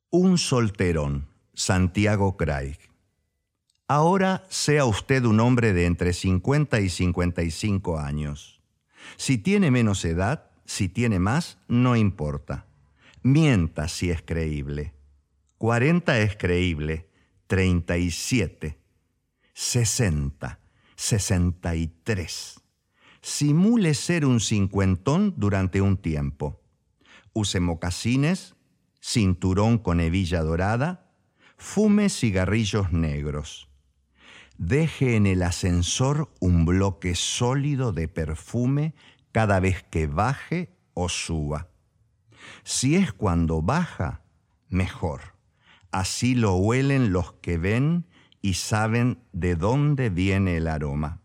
Un solterón, Santiago Craig. Ahora sea usted un hombre de entre 50 y 55 años. Si tiene menos edad, si tiene más, no importa. Mienta si es creíble. 40 es creíble, 37, 60, 63. Simule ser un cincuentón durante un tiempo. Use mocasines, cinturón con hebilla dorada, fume cigarrillos negros. Deje en el ascensor un bloque sólido de perfume cada vez que baje o suba. Si es cuando baja, mejor. Así lo huelen los que ven y saben de dónde viene el aroma.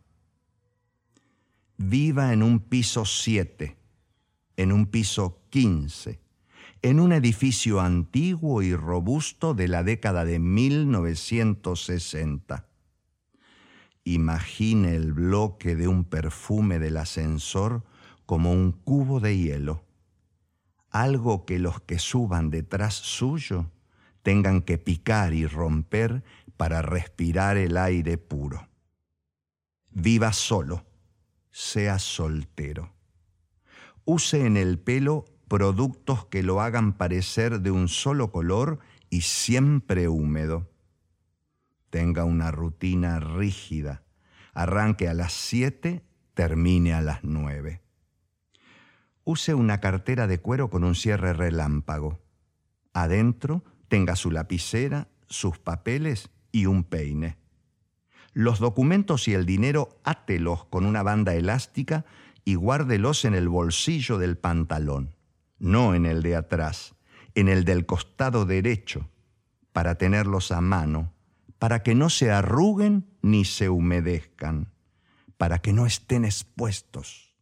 Viva en un piso 7, en un piso 15, en un edificio antiguo y robusto de la década de 1960. Imagine el bloque de un perfume del ascensor como un cubo de hielo, algo que los que suban detrás suyo tengan que picar y romper para respirar el aire puro. Viva solo, sea soltero. Use en el pelo productos que lo hagan parecer de un solo color y siempre húmedo. Tenga una rutina rígida. Arranque a las 7, termine a las 9. Use una cartera de cuero con un cierre relámpago. Adentro tenga su lapicera, sus papeles y un peine. Los documentos y el dinero átelos con una banda elástica y guárdelos en el bolsillo del pantalón, no en el de atrás, en el del costado derecho, para tenerlos a mano, para que no se arruguen ni se humedezcan, para que no estén expuestos.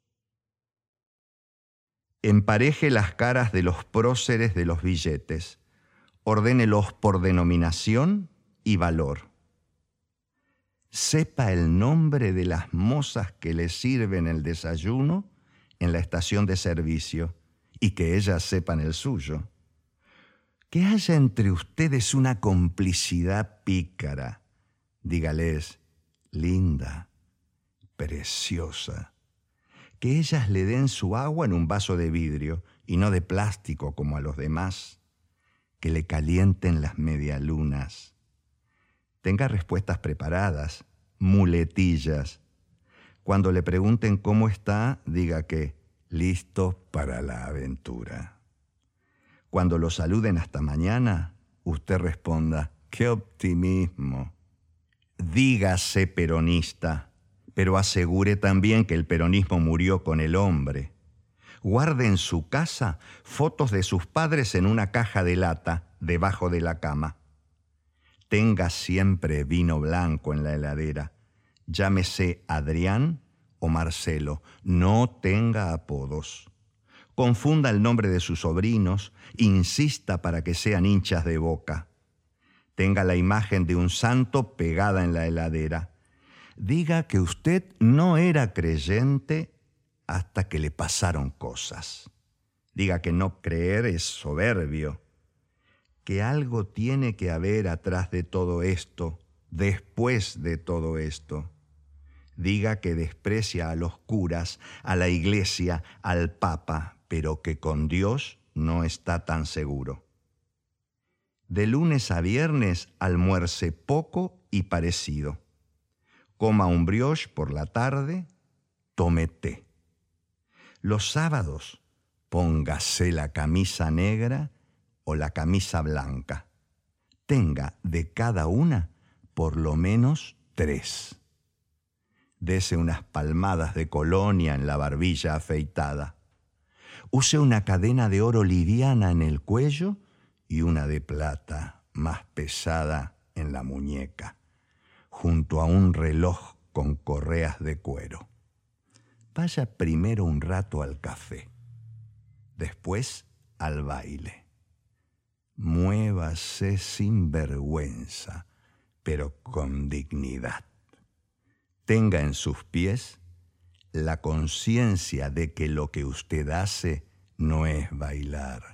Empareje las caras de los próceres de los billetes, ordénelos por denominación y valor. Sepa el nombre de las mozas que le sirven el desayuno en la estación de servicio y que ellas sepan el suyo. Que haya entre ustedes una complicidad pícara. Dígales, linda, preciosa. Que ellas le den su agua en un vaso de vidrio y no de plástico como a los demás. Que le calienten las medialunas. Tenga respuestas preparadas, muletillas. Cuando le pregunten cómo está, diga que listo para la aventura. Cuando lo saluden hasta mañana, usted responda, ¡qué optimismo! Dígase peronista, pero asegure también que el peronismo murió con el hombre. Guarde en su casa fotos de sus padres en una caja de lata debajo de la cama. Tenga siempre vino blanco en la heladera. Llámese Adrián o Marcelo. No tenga apodos. Confunda el nombre de sus sobrinos. Insista para que sean hinchas de Boca. Tenga la imagen de un santo pegada en la heladera. Diga que usted no era creyente hasta que le pasaron cosas. Diga que no creer es soberbio. Que algo tiene que haber atrás de todo esto, después de todo esto. Diga que desprecia a los curas, a la iglesia, al papa, pero que con Dios no está tan seguro. De lunes a viernes almuerce poco y parecido. Coma un brioche por la tarde, tome té. Los sábados póngase la camisa negra o la camisa blanca. Tenga de cada una por lo menos 3. Dese unas palmadas de colonia en la barbilla afeitada. Use una cadena de oro liviana en el cuello y una de plata más pesada en la muñeca, junto a un reloj con correas de cuero. Vaya primero un rato al café, después al baile. Muévase sin vergüenza, pero con dignidad. Tenga en sus pies la conciencia de que lo que usted hace no es bailar,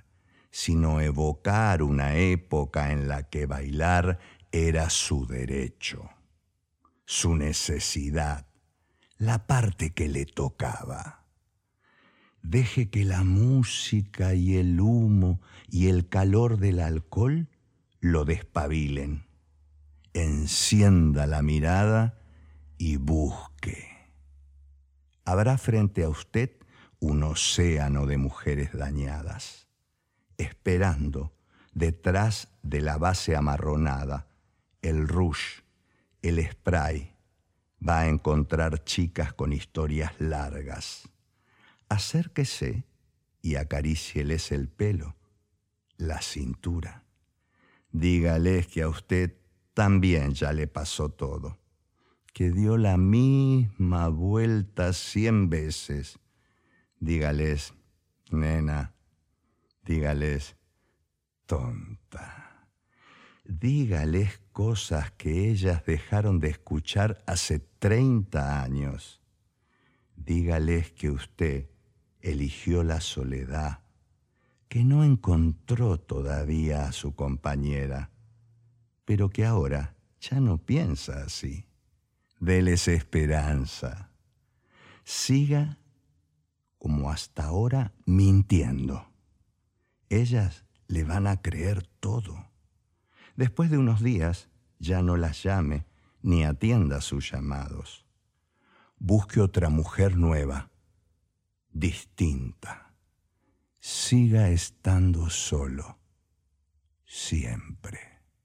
sino evocar una época en la que bailar era su derecho, su necesidad, la parte que le tocaba. Deje que la música y el humo y el calor del alcohol lo despabilen. Encienda la mirada y busque. Habrá frente a usted un océano de mujeres dañadas, esperando detrás de la base amarronada, el rouge, el spray. Va a encontrar chicas con historias largas. Acérquese y acarícieles el pelo, la cintura. Dígales que a usted también ya le pasó todo, que dio la misma vuelta 100 veces. Dígales, nena, dígales, tonta. Dígales cosas que ellas dejaron de escuchar hace 30 años. Dígales que usted eligió la soledad, que no encontró todavía a su compañera, pero que ahora ya no piensa así. Déles esperanza. Siga como hasta ahora mintiendo. Ellas le van a creer todo. Después de unos días ya no las llame ni atienda sus llamados. Busque otra mujer nueva, distinta. Siga estando solo, siempre.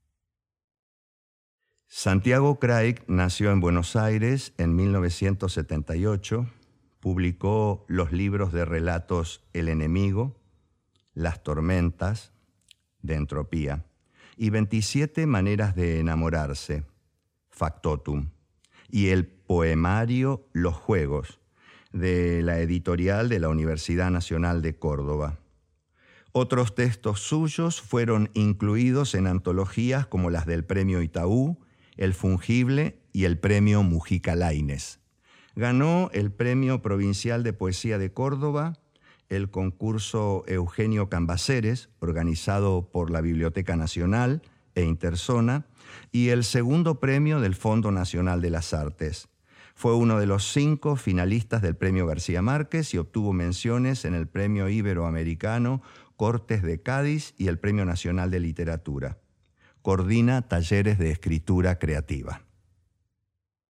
Santiago Craig nació en Buenos Aires en 1978. Publicó los libros de relatos El enemigo, Las tormentas, de Entropía, y 27 maneras de enamorarse, Factotum, y el poemario Los juegos, de la editorial de la Universidad Nacional de Córdoba. Otros textos suyos fueron incluidos en antologías como las del Premio Itaú, el Fungible y el Premio Mujica Lainez. Ganó el Premio Provincial de Poesía de Córdoba, el concurso Eugenio Cambaceres, organizado por la Biblioteca Nacional e Interzona, y el segundo premio del Fondo Nacional de las Artes. Fue uno de los 5 finalistas del Premio García Márquez y obtuvo menciones en el Premio Iberoamericano Cortes de Cádiz y el Premio Nacional de Literatura. Coordina talleres de escritura creativa.